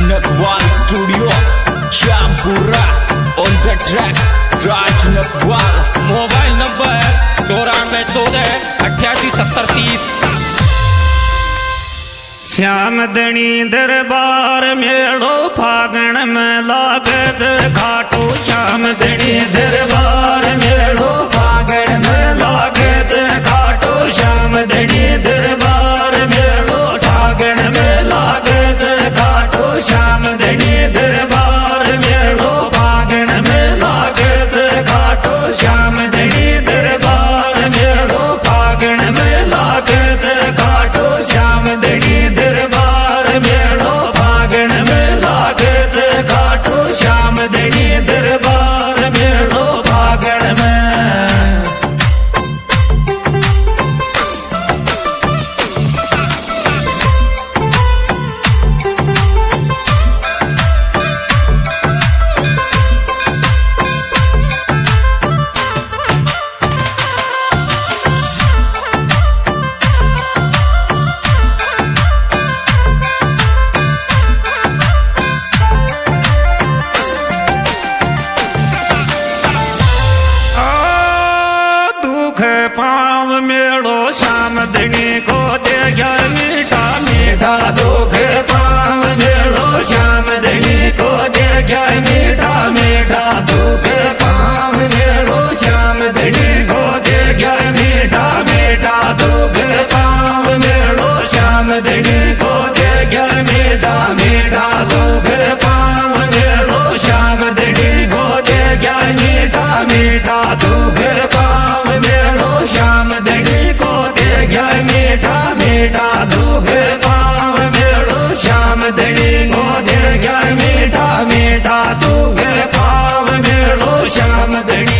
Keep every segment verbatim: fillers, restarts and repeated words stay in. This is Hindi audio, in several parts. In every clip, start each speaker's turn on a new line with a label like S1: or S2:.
S1: Nakwal studio Shyampura on the track Raj Nakwal.
S2: Mobile number चौरानवे चौदह अट्ठासी सत्तर तीस। श्याम दणी दरबार मेड़ो फागण में लागत घाटो। श्याम दणी दरबार मेड़ो फागण में लागत घाटो। श्याम दणी दरबार मेड़ो फागण में लागत घाटो। श्याम दणी दरबार मेड़ो फागण में लागत घाटो। श्याम दणी दरबार मेड़ो फागण में लागत घाटो। श्याम दणी दरबार मेड़ो फागण में लागत घाटो। श्याम दणी दरबार मेड़ो फागण में। पाव मेड़ो श्याम दणी को दे गया मीठा मीठा दुख। पाव मेड़ो श्याम दणी को दे गया मीठा मीठा दुख। पाव मेड़ो श्याम दणी को दे गया मीठा मीठा दुख। पाव मेड़ो श्याम दणी को दे गया मीठा मीठा दुख। पाव मेड़ो श्याम दणी को दे गया मीठा मीठा दुख। पाव मेड़ो श्याम दणी को दे गया मीठा मीठा दुख। पाव मेड़ो श्याम दणी को दे गया मीठा मीठा दुख। पाव मेड़ो श्याम दणी।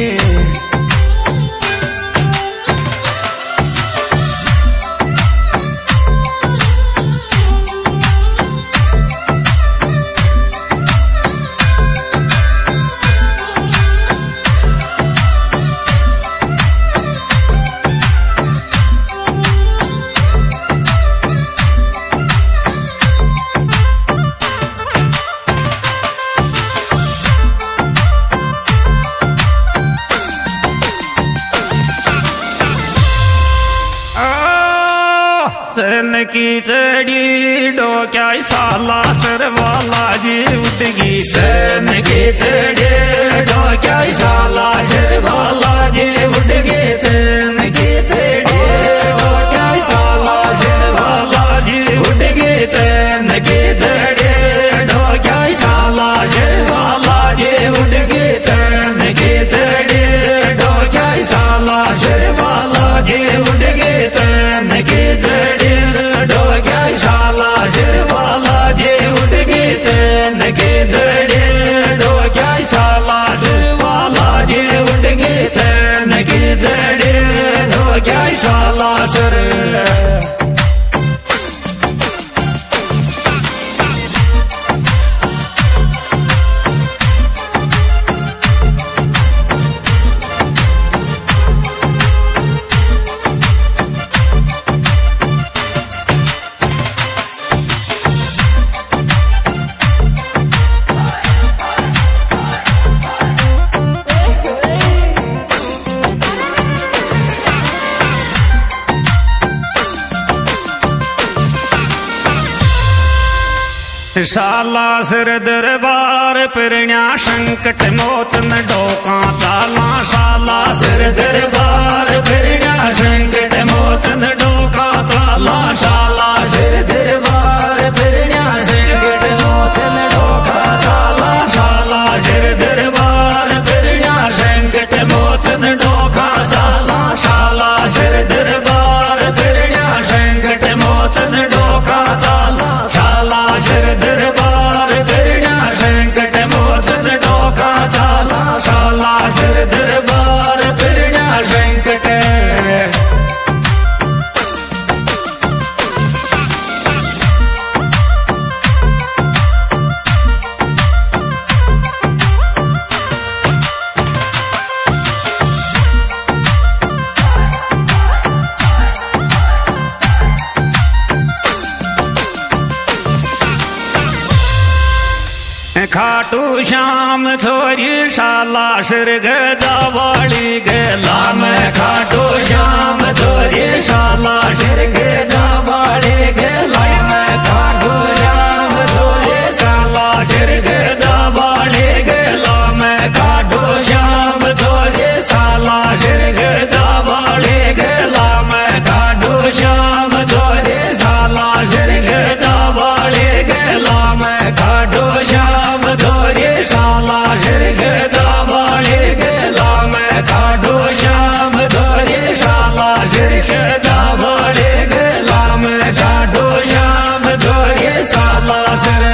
S2: सन की चढ़ी डोक्या साला सरवाला जी उठगी। सन की चढ़ी डोक्या साला सरवाला जी उठगी। सन की चढ़ी डोक्या साला सरवाला जी उठगी। सन की चढ़ी डोक्या साला सरवाला जी उठगी। सन की चढ़ी डोक्या साला सरवाला जी उठगी। सन की चढ़ी डोक्या साला सरवाला जी उठगी। सन की चढ़ी डोक्या साला सरवाला जी उठगी। सन की चढ़ी डोक्या साला सर। शाला सिर दरबार पिरण्या संकट मोचन डोका चाला। शाला सिर दरबार पिरण्या संकट मोचन डोका चाला। शाला सिर दरबार पिरण्या संकट मोचन डोका चाला। शाला सिर दरबार पिरण्या संकट मोचन डोका चाला। शाला सिर दरबार पिरण्या संकट मोचन डोका चाला। शाला सिर दरबार पिरण्या संकट मोचन डोका चाला। शाला सिर दरबार पिरण्या संकट। खाटू श्याम छोरी शाला सिर गदावाली गेला में खाटू श्याम छोरी शाला सिर गदावाली गेला में खाटू श्याम छोरी शाला सिर गदावाली गेला में खाटू श्याम छोरी शाला सिर गदावाली गेला में खाटू श्याम छोरी शाला सिर गदावाली गेला में खाटू श्याम छोरी शाला सिर गदावाली गेला में खाटू श्याम छोरी शाला सिर गदावाली गेला में खाटू श्याम छोरी शाला सिर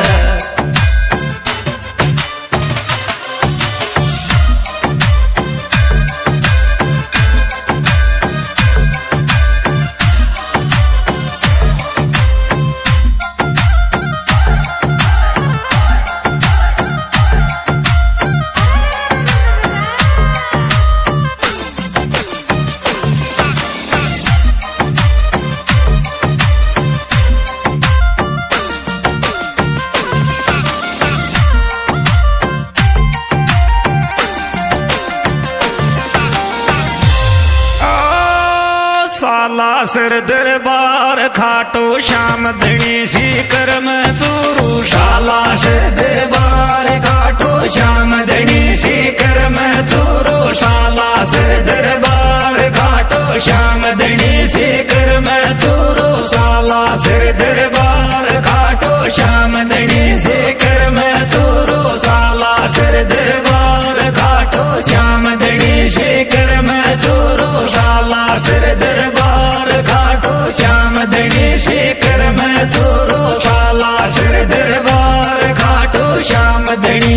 S2: साला सिर दरबार खाटो श्याम धनी सीकर में चूरू शाला सिर दरबार खाटो श्याम धनी सीकर में चूरू शाला सिर दरबार खाटो श्याम धनी सीकर में चूरू शाला सिर दरबार खाटो श्याम धनी सीकर में चूरू शाला सिर दरबार खाटो श्याम धनी सीकर में चूरू शाला सिर दरबार खाटो श्याम धनी सीकर में चूरू शाला सिर दरबार खाटो श्याम धनी।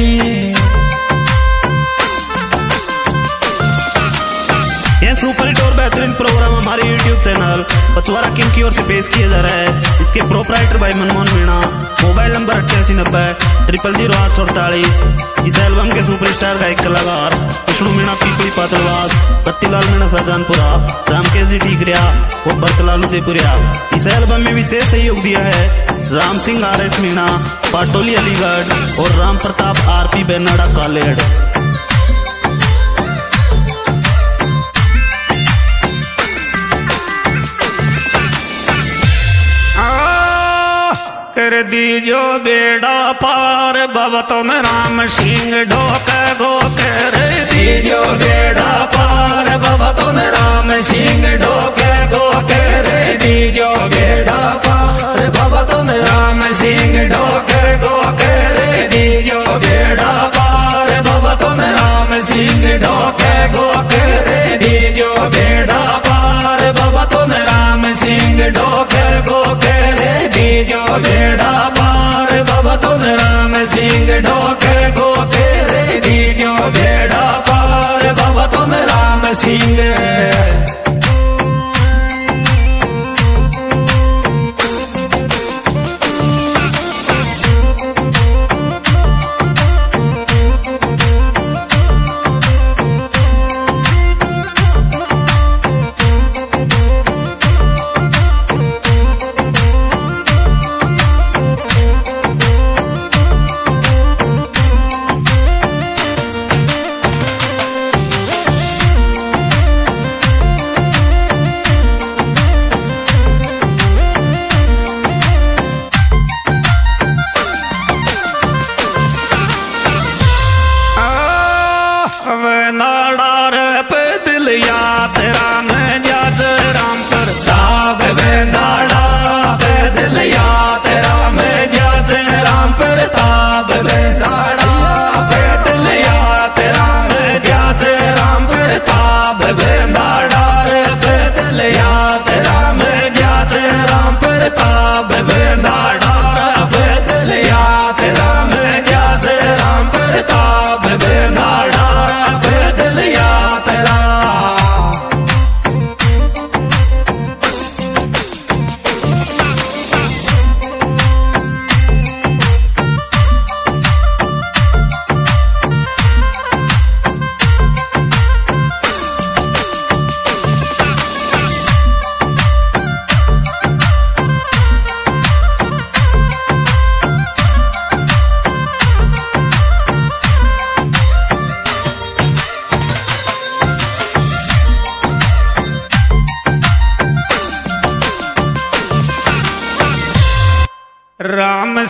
S3: यह सुपर हिट और बेहतरीन प्रोग्राम हमारे यूट्यूब चैनल पचवारा किंग की ओर से पेश किया जा रहा है। इसके प्रोपराइटर भाई मनमोहन मीणा, मोबाइल नंबर अट्ठासी नब्बे ट्रिपल जीरो आठ सौ अड़तालीस। इस एल्बम के सुपरस्टार गायक कलाकार विष्णु मीणा पीपली पातलवास, बत्तीलाल मीणा शाहजहानपुरा, रामकेश जी टीकरिया और भरतलाल उदयपुरिया। इस एल्बम में विशेष सहयोग दिया है राम सिंह आर एस मीणा, पाटोली अलीगढ़ और राम प्रताप आर पी बेनाडा कालेड़।
S2: कर दीजो बेड़ा पार भवतन राम सिंह ढोक गो कर दीजो बेड़ा पार भवतन राम सिंह ढोक गो कर दीजो बेड़ा पार भवतन राम सिंह ढोक गो कर दीजो बेड़ा पार भवतन राम सिंह ढोक गो कर दीजो बेड़ा पार भवतन राम सिंह ढोक गो कर दीजो बेड़ा पार भवतुन राम सिंह ढोक गो कर दीजो बेड़ा पार भवतुन राम सिंह।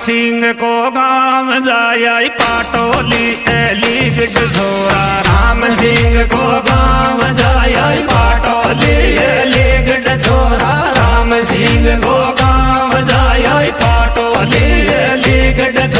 S2: सिंह को गांव जाय पाटोली एली गिड छोरा राम सिंह को गांव जाय पाटोली एली गिड छोरा राम सिंह को गांव जाय पाटोली एली गिड